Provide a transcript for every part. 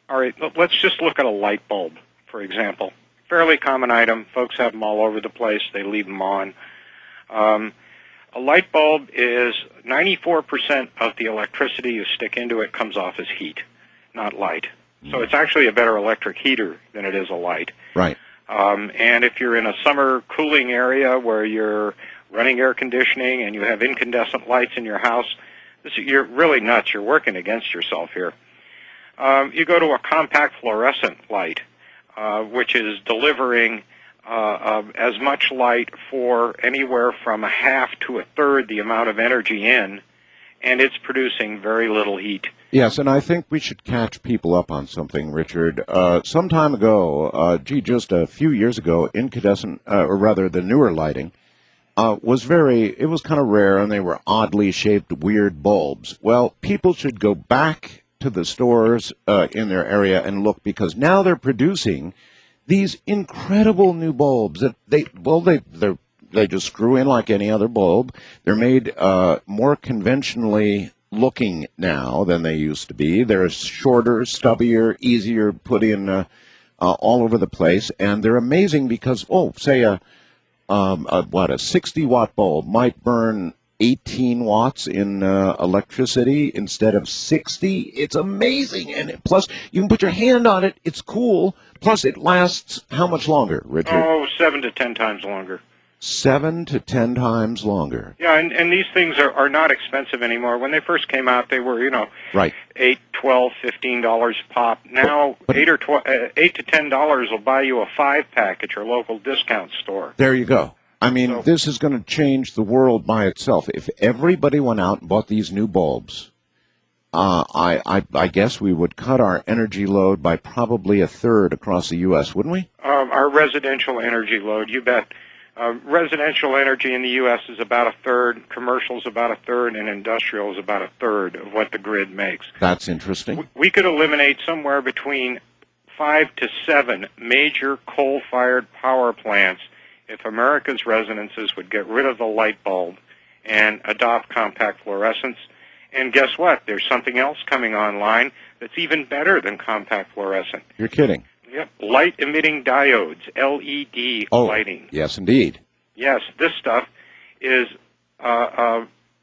All right, let's just look at a light bulb, for example. Fairly common item. Folks have them all over the place. They leave them on. A light bulb is 94% of the electricity you stick into it comes off as heat, not light. So it's actually a better electric heater than it is a light. Right. And if you're in a summer cooling area where you're running air conditioning and you have incandescent lights in your house, you're really nuts. You're working against yourself here. You go to a compact fluorescent light, which is delivering as much light for anywhere from a half to a third the amount of energy in, and it's producing very little heat. Yes, and I think we should catch people up on something, Richard. Some time ago, just a few years ago, incandescent, or rather the newer lighting, it was kind of rare, and they were oddly shaped, weird bulbs. Well, people should go back to the stores in their area and look, because now they're producing these incredible new bulbs that they just screw in like any other bulb. They're made more conventionally looking now than they used to be. They're shorter, stubbier, easier to put in all over the place, and they're amazing because, say a 60-watt bulb might burn 18 watts in electricity instead of 60. It's amazing, and plus you can put your hand on it. It's cool. Plus it lasts how much longer, Richard? 7 to 10 times longer. 7 to 10 times longer. Yeah, and these things are not expensive anymore. When they first came out, they were, right, $8, $12, $15 a pop. Now, $8 to $10 will buy you a 5-pack at your local discount store. There you go. I mean, this is going to change the world by itself. If everybody went out and bought these new bulbs, I guess we would cut our energy load by probably a third across the U.S., wouldn't we? Our residential energy load, you bet. Residential energy in the U.S. is about a third, commercial is about a third, and industrial is about a third of what the grid makes. That's interesting. We could eliminate somewhere between 5 to 7 major coal-fired power plants if America's residences would get rid of the light bulb and adopt compact fluorescence. And guess what? There's something else coming online that's even better than compact fluorescent. You're kidding. Yep, light-emitting diodes, LED lighting. Yes, indeed. Yes, this stuff is as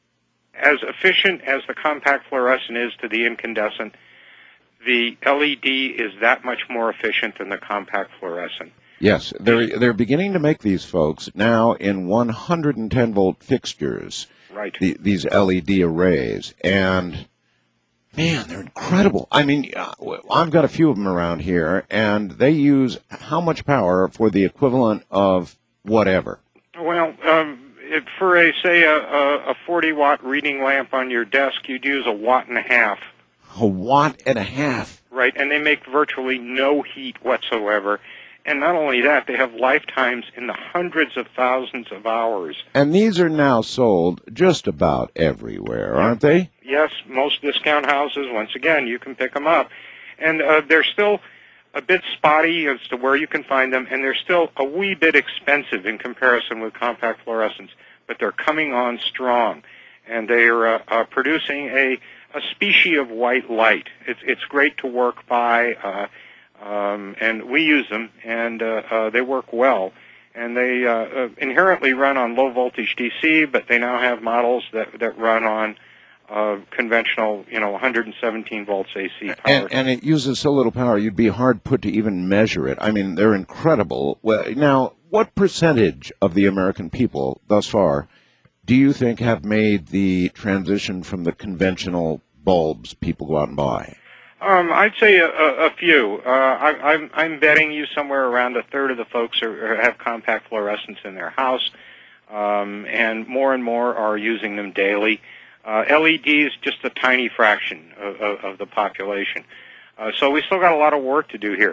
efficient as the compact fluorescent is to the incandescent. The LED is that much more efficient than the compact fluorescent. Yes, they're beginning to make these, folks, now in 110-volt fixtures. Right. These LED arrays, and man, they're incredible. I mean, I've got a few of them around here, and they use how much power for the equivalent of whatever? Well, for a 40-watt reading lamp on your desk, you'd use 1.5 watts. 1.5 watts? Right, and they make virtually no heat whatsoever. And not only that, they have lifetimes in the hundreds of thousands of hours. And these are now sold just about everywhere, aren't they? Yes, most discount houses, once again, you can pick them up. And they're still a bit spotty as to where you can find them, and they're still a wee bit expensive in comparison with compact fluorescents, but they're coming on strong. And they're producing a species of white light. It's great to work by, and we use them, and they work well. And they inherently run on low-voltage DC, but they now have models that run on conventional, 117 volts AC power. And it uses so little power, you'd be hard put to even measure it. I mean, they're incredible. Well, now, what percentage of the American people thus far do you think have made the transition from the conventional bulbs people go out and buy? I'd say a few. I'm betting you somewhere around a third of the folks have compact fluorescents in their house, and more are using them daily. LEDs, just a tiny fraction of the population. So we still got a lot of work to do here.